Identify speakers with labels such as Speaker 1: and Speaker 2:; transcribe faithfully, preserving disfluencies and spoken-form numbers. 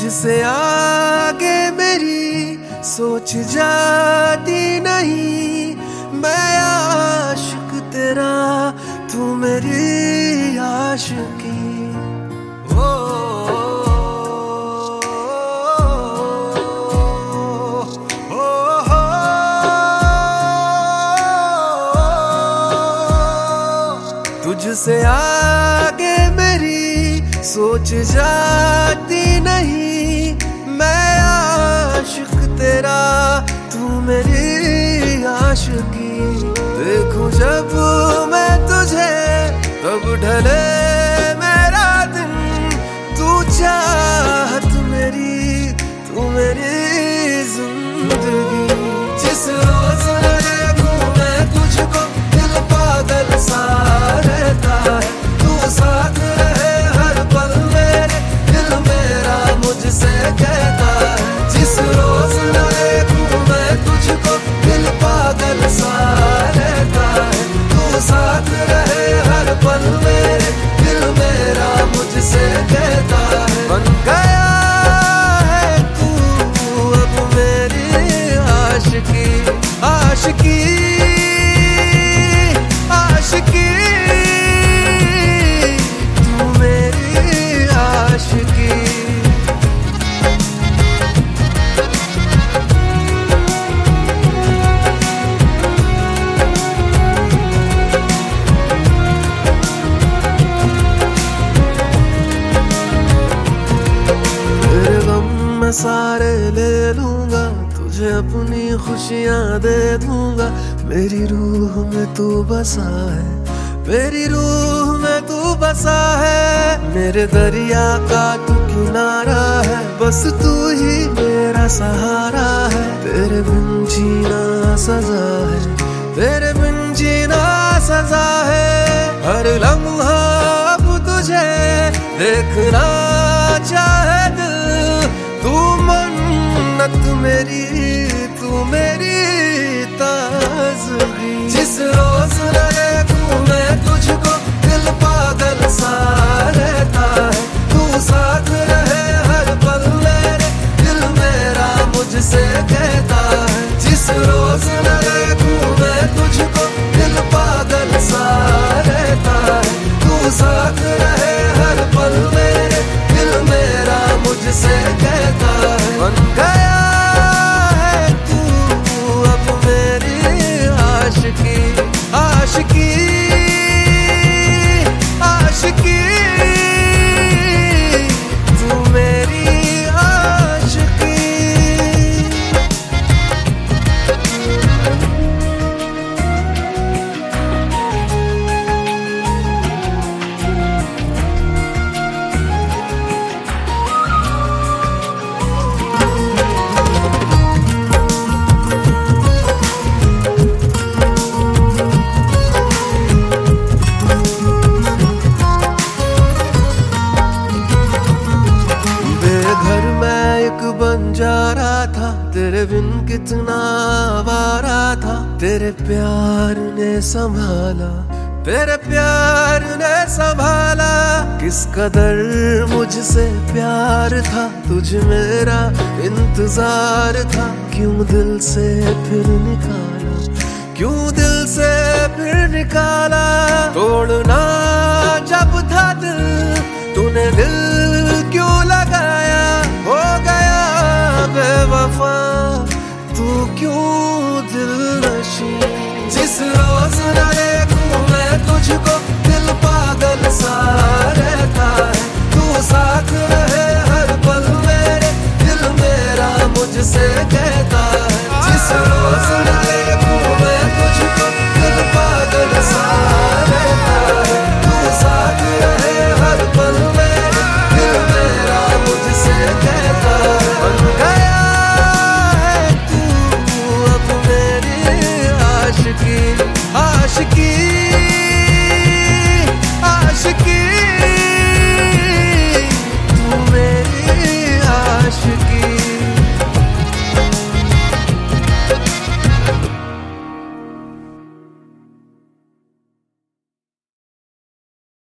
Speaker 1: तुझसे आगे मेरी सोच जाती नहीं। मैं आशिक तेरा, तू मेरी आशिकी। ओ तुझसे आगे मेरी सोच जाती नहीं। मैं आशिक तेरा, तू मेरी आशिकी। देखूं जब मैं तुझे तब ढले मेरा दिन। तू चाहत मेरी, तू मेरी जिंदगी। जिस रोज देखूं मैं तुझको दिल पागल सा रहता है। तू साथ रहे हर पल मेरे, दिल मेरा मुझसे कहता है। जिस रोज देखूं मैं तुझको दिल पागल सा रहता है। तू साथ रहे हर पल मेरे, दिल मेरा मुझसे कहता है। बन गया है तू अब मेरी आशिकी, आशिकी, आशिकी। तू मेरी आशिकी। मैं सारे ले लूंगा, तुझे अपनी खुशियां दे दूंगा। मेरी रूह में तू बसा है, मेरी रूह में तू बसा है। मेरे दरिया का तू किनारा है, बस तू ही मेरा सहारा है। तेरे बिन जीना सजा है, तेरे बिन जीना सजा है। हर लम्हा अब तुझे देखना चाहे दिल। तू मन्नत मेरी, तू मेरी ताज़गी। जिस रोज देखूं मैं तुझको दिल पागल सा रहता है। तू साथ रहे हर पल मेरे, दिल मेरा मुझसे कहता है। जिस रोज देखूं मैं तुझको दिल पागल सा रहता है। तू साथ रहे हर पल मेरे, दिल मेरा मुझसे कहता है। बन गया है तू अब मेरी आशिकी, आशिकी, आशिकी। तू मेरी आशिकी। बंजारा था, तेरे बिन कितना आवारा था। तेरे प्यार ने संभाला, तेरे प्यार ने संभाला। किस कदर मुझसे प्यार था, तुझ मेरा इंतजार था। क्यों दिल से फिर निकाला, क्यों दिल से फिर निकाला। तोड़ना जब था दिल, तूने दिल क्यों लगाया। हो गया बेवफा तू क्यों दिल नशी। जिस रोज देखूं मैं तुझको दिल पागल सा रहता है। तू साथ रहे हर पल मेरे, दिल मेरा मुझसे कहता है। जिस रोज देखूं मैं तुझको दिल पागल सा रहता है। तू साथ रहे हर पल मेरे, दिल मेरा मुझसे कहता है। बन गया है तू अब मेरी आशिकी, आशिकी।